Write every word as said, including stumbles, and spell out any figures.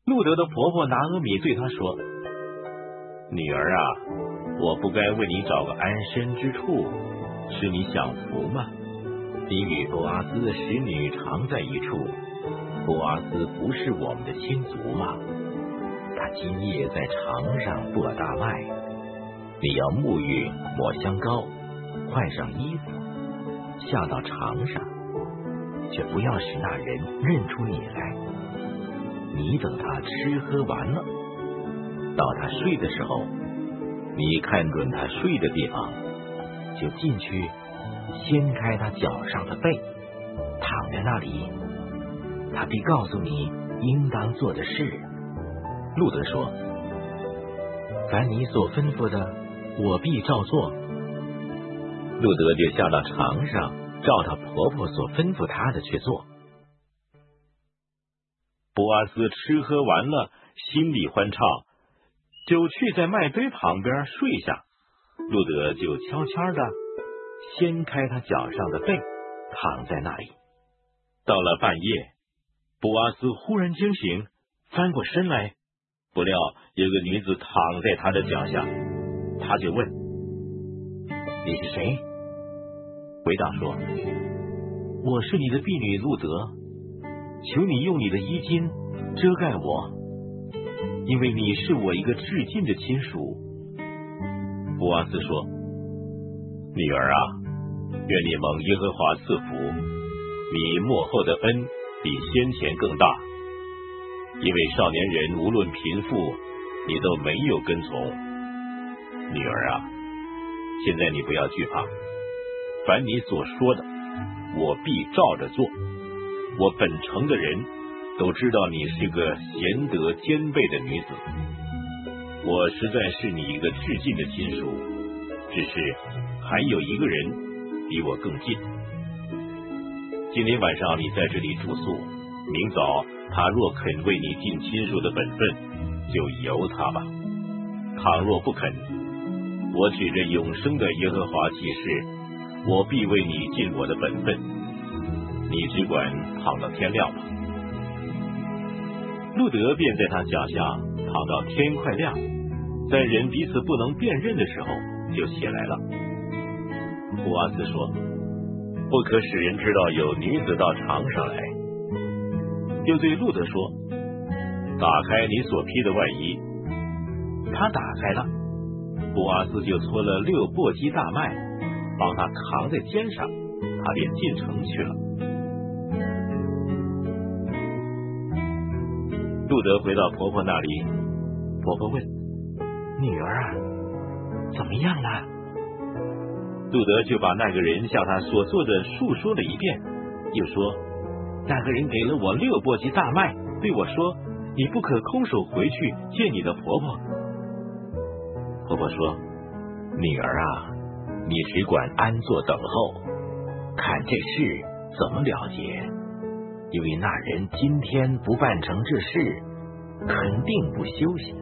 路德的婆婆拿俄米对她说：女儿啊，我不该为你找个安身之处，使你享福吗？你与波阿斯使女常在一处，波阿斯不是我们的亲族吗？他今夜在床上擘大麦，你要沐浴抹香膏，换上衣服，下到床上，却不要使那人认出你来。你等他吃喝完了，到他睡的时候，你看准他睡的地方，就进去掀开他脚上的被，躺在那里，他必告诉你应当做的事。路德说：凡你所吩咐的，我必照做。路德就下到床上，照他婆婆所吩咐他的去做。波阿斯吃喝完了，心里欢畅，就去在麦堆旁边睡下。路德就悄悄的掀开他脚上的被，躺在那里。到了半夜，波阿斯忽然惊醒，翻过身来，不料有个女子躺在他的脚下，他就问：你是谁？回答说：我是你的婢女路德，求你用你的衣襟遮盖我，因为你是我一个至亲的亲属。波阿斯说：女儿啊，愿你蒙耶和华赐福，你末后的恩比先前更大，因为少年人无论贫富，你都没有跟从。女儿啊，现在你不要惧怕，凡你所说的，我必照着做。我本城的人都知道你是个贤德兼备的女子，我实在是你一个至近的亲属，只是还有一个人比我更近。今天晚上你在这里住宿，明早他若肯为你尽亲属的本分，就由他吧。倘若不肯，我指着永生的耶和华起誓，我必为你尽我的本分。你只管躺到天亮吧。路德便在他脚下躺到天快亮，在人彼此不能辨认的时候，就起来了。波阿斯说：不可使人知道有女子到床上来。又对路德说：打开你所披的外衣。他打开了，波阿斯就搓了六簸箕大麦，帮他扛在肩上，他便进城去了。路德回到婆婆那里，婆婆问：女儿啊，怎么样了？路德就把那个人向他所做的述说了一遍，又说：那个人给了我六簸箕大麦，对我说：你不可空手回去见你的婆婆。婆婆说：女儿啊，你只管安坐等候，看这事怎么了结，因为那人今天不办成这事，肯定不休息。